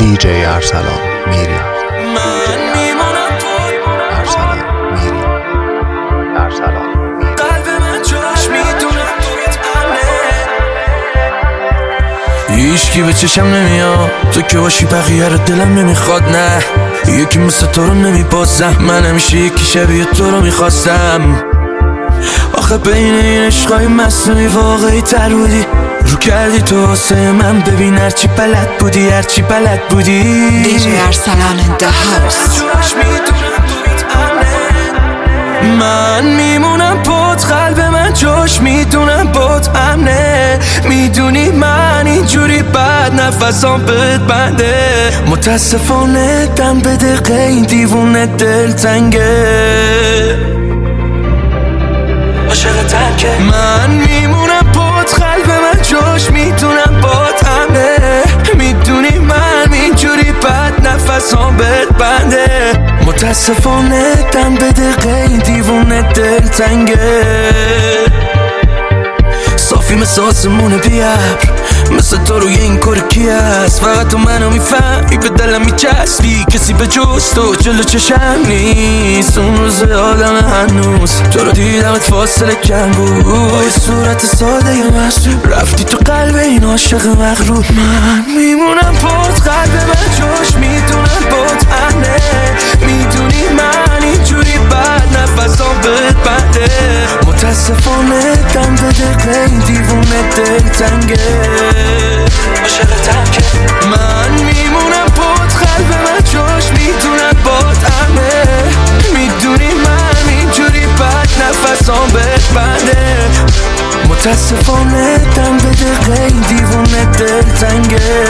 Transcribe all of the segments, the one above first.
DJ ارسلان میری. من میمونم ارسلان میری. ارسلان میری. قلب من جاش میدونم توت امنه. هیچکی به چشم نمیاد تو که باشی بقیه رو دلم نمیخواد. نه یکی مثل تو رو نمیبازم. من همیشه یکی شبیه تو رو میخواستم. آخه بین این عشقای مصنوعی واقعی تر بودی. رو کردی تو واسه من. ببین هرچی بلد بودی هرچی بلد بودی. DJ ارسلان in the house. من میمونم پات قلب من جاش میدونم پات امنه. میدونی من اینجوری بد نفسام بهت بنده. متاسفانه دم به دقیقه این دیوونه دل تنگه. عاشق تنگه. من میمونم پات قلب من جاش میدونم پات امنه. میدونی من اینجوری بد نفسام بهت بنده. متاسفانه دم به دقیقه این دیوونه دل تنگه. صافی مثل آسمون بیابر. مثل تو روی این کار کی هست؟ فقط تو منو میفهمی به دلم میچسبی. کسی به جز تو جلو چشم نیست. اون روز آدم هنوز تو رو دیدمت فاصله کم بود. با یه صورت ساده ی مصروب رفتی تو قلب این عاشق مغرور. من میمونم پات قلب من جاش میدونم پات امنه. میدونی من اینجوری بد نفسام بهت بنده. متاسفانه دم به دقیقه این دیوونه دل تنگه. عاشق تنگه. من میمونم پات قلب من جاش میدونم پات امنه. میدونی من اینجوری بد نفسام بهت بنده. متاسفانه دم به دقیقه این دیوونه دل تنگه.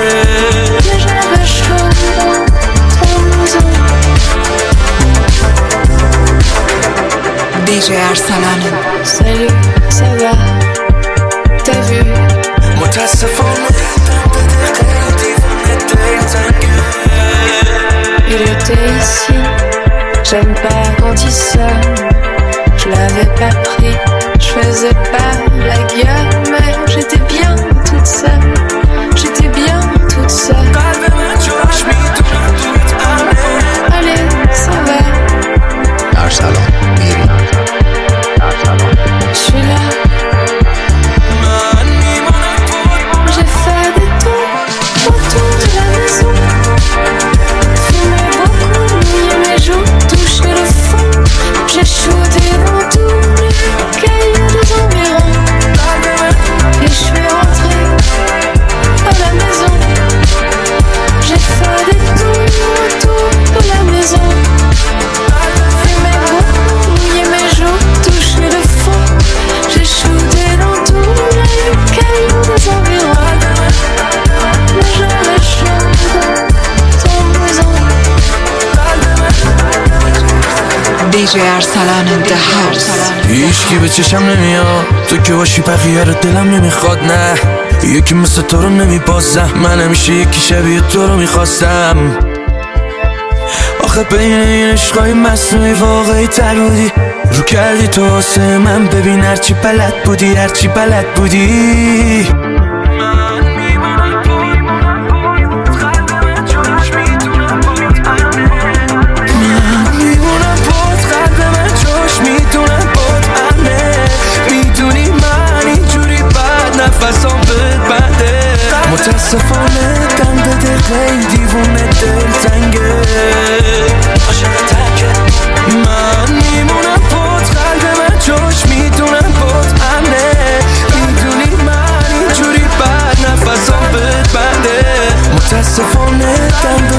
DJ Arsalan. Salut, ça va? T'as vu? متاسفانه دم به دقیقه این دیوونه دل تنگه. Il était ici, j'aime pas quand il sonne. Je l'avais pas pris, je faisais pas la gueule. Mais j'étais bien toute seule, j'étais bien toute seule. Allez, ça va. ارسلان میری. Je suis là. J'ai fait des tours autour de la maison. Fumé beaucoup, mouillé mes joues, touché le fond. J'ai shooté dans tous les cailloux des environs. Et je suis rentrée à la maison. J'ai fait des tours autour de la maison. Fumé beaucoup, mouillé mes joues, touché le fond. J'ai shooté dans tous les cailloux des environs. Mais j'avais chaud dans maison. DJ Arsalan in the house. هیچکی به چشم نمیاد تو که باشی بقیه رو دلم نمیخواد. نه یکی مثل تو رو نمیبازم. من همیشه یکی شبیه تو رو میخواستم. آخه بین این عشقای مصنوعی واقعی تر بودی. رو کردی تو واسه من. ببین هرچی بلد بودی هرچی بلد بودی. نفسام بهت بنده. متاسفانه دم به دقیقه این دیوونه دل تنگه. عاشق تنگه. من میمونم پات قلب من جاش میدونم پات امنه. میدونی من اینجوری بد نفسام بهت بنده. متاسفانه دم